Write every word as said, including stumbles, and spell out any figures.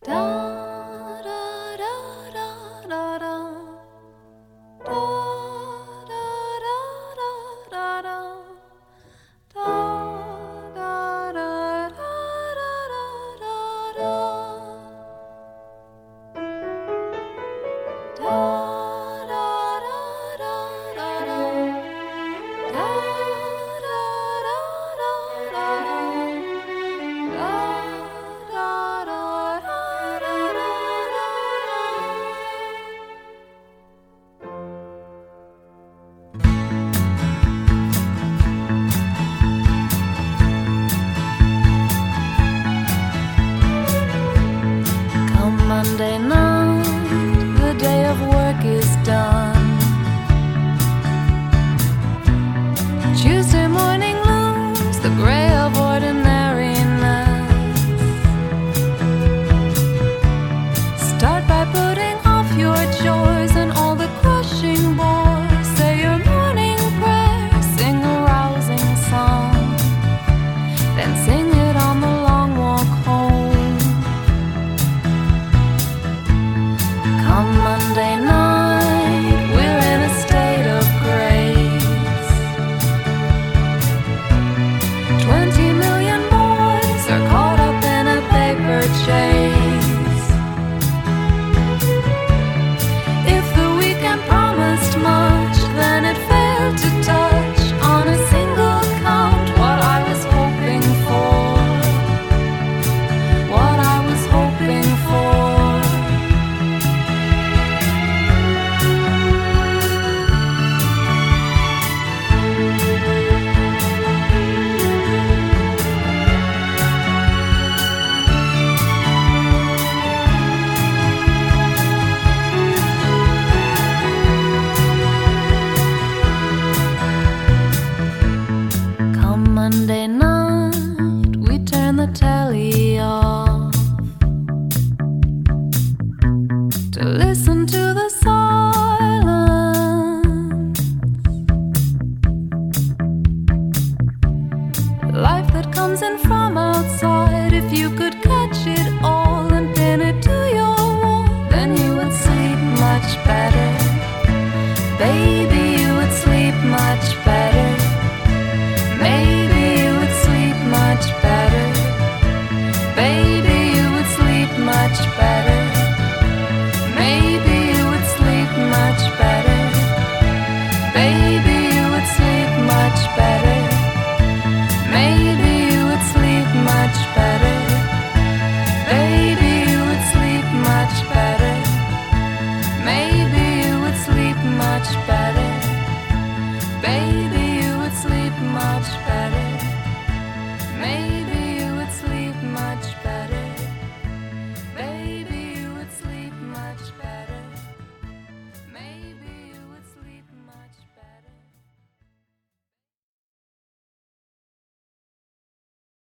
Monday night, the day of work is done. Tuesday morning looms the gray of ordinariness. Start by putting off your chores and all the crushing bores. Say your morning prayer, sing a rousing song, then sing it on the long walk home. On Monday night, we're in a state of grace. Twenty million boys are caught up in a paper chase. If the weekend promised much, then it failed to touch on a single count what I was hoping for. What I was hoping for. Monday night, we turn the telly off to listen to the song.